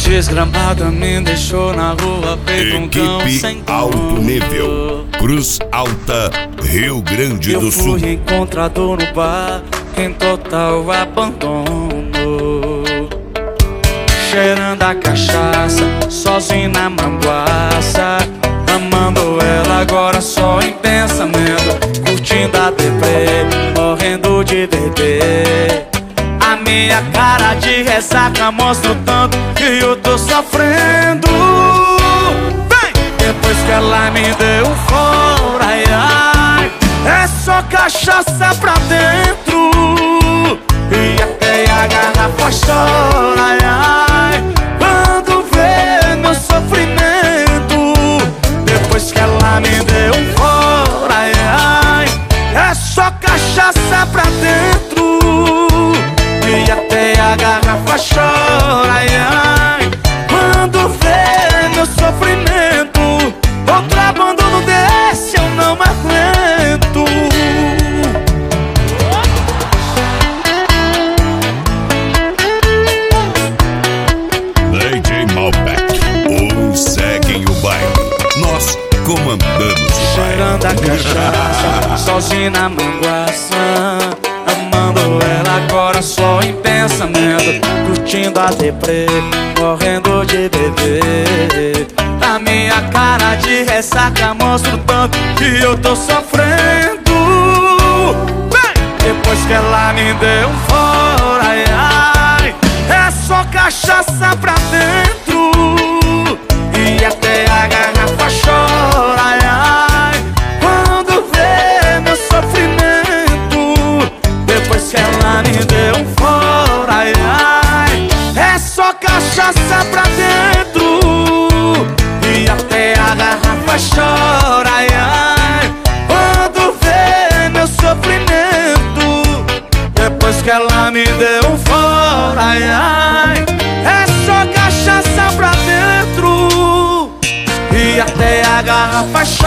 desgramada me deixou na rua feito um cão sem Equipe Alto Nível, Cruz Alta, Rio Grande do Sul. Eu fui encontrado no bar em total abandono, cheirando a cachaça, sozinho na manguaça, amando ela agora só em pensamento, curtindo a deprê, morrendo de beber. A minha cara de ressaca mostra o tanto que eu tô sofrendo. Vem! Depois que ela me deu um fora, ai, ai, é só cachaça pra dentro e até a garrafa chora, ai, ai, quando vê meu sofrimento. Depois que ela me deu um fora, ai, ai, é só cachaça pra dentro e até a garrafa chora, ai, ai, quando vê meu sofrimento. Outro abandono desse eu não aguento. DJ Malbec, uns seguem o baile, nós comandamos o Cheirando a cachaça, sozinho na manguaça, amando ela agora só em pensamento, curtindo a deprê, morrendo de beber. A minha cara de ressaca mostra o tanto que eu tô sofrendo. Vem! Depois que ela me deu um fora, ai, ai, é só cachaça pra dentro e até a garrafa chora, ai, ai, quando vê meu sofrimento. Depois que ela me deu um fora, ai, ai, é só cachaça pra dentro e até a garrafa chora, ai, ai, quando vê meu sofrimento. Depois que ela me deu um fora, ai, ai, é só cachaça pra dentro e até a garrafa